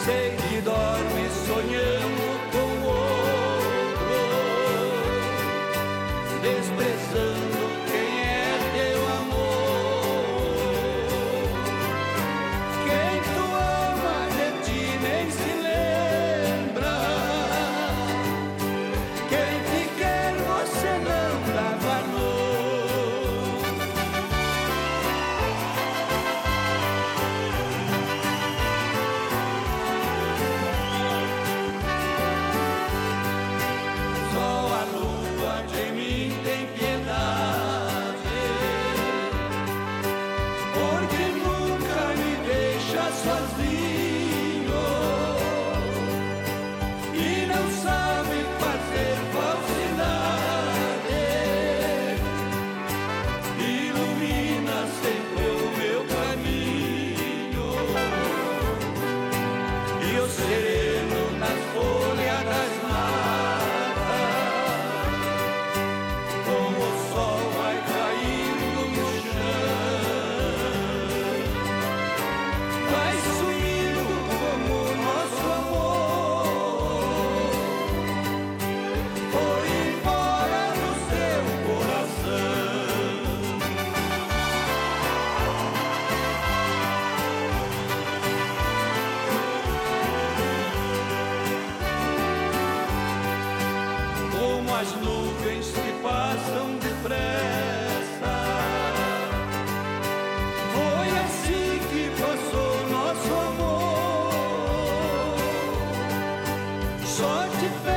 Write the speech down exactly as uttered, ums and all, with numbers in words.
sei que dorme sonhando com outro, desprezando quem é teu amor. Quem tu ama de ti nem se lembra, quem te quer você não dá valor. Só a lua de mim tem piedade, porque nunca me deixa sozinho e não sabe fazer falsidade. Ilumina sempre o meu caminho e o sereno nas folhas das matas, com o sol vai caindo no chão, vai sumindo como o nosso amor foi embora do seu coração. Como as nuvens que passam depressa, foi assim que passou nosso amor. Só te peço